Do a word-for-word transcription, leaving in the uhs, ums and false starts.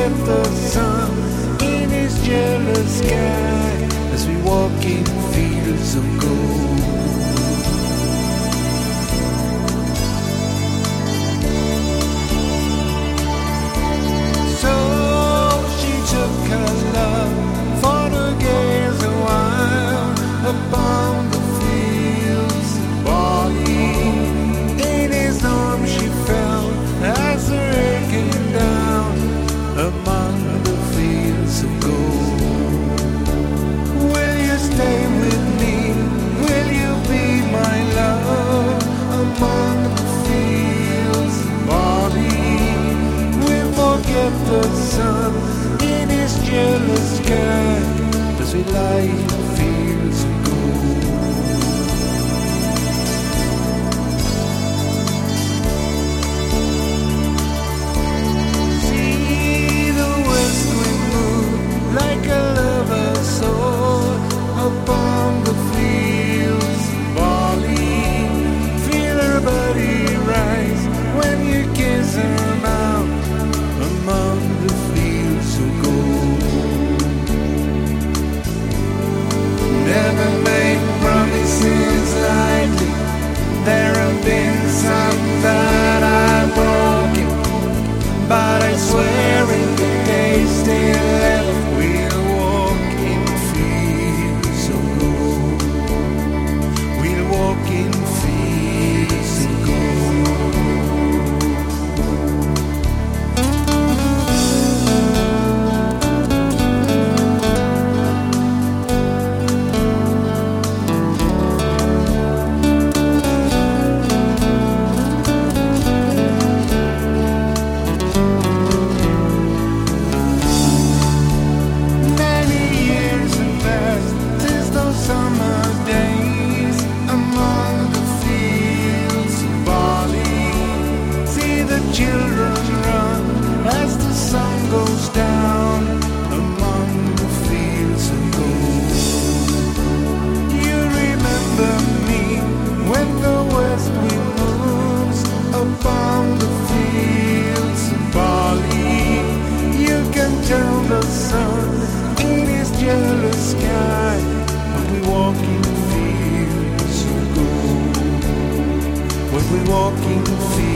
forget the sun in his jealous sky as we walk in fields of gold. So she took her love for to gaze a while upon the fields of barley. In his arms she fell as the rain came down among the fields of gold. Will you stay with me? Will you be my love among the fields of barley? We'll forget the sun in his jealous sky as we lie in the fields of gold. See the west wind move like a lover's sword upon the fields of barley. Feel her body rise when you kiss her mouth among the fields of gold. Never make promises lightly. There have been some that I've broken, but I swear in the days still left we'll walk in fields of gold. We'll walk in fields of gold. Children run as the sun goes down among the fields of gold. You remember me when the west wind moves upon the fields of barley. You can tell the sun in his jealous sky when we walk in fields of gold. When we walk in fields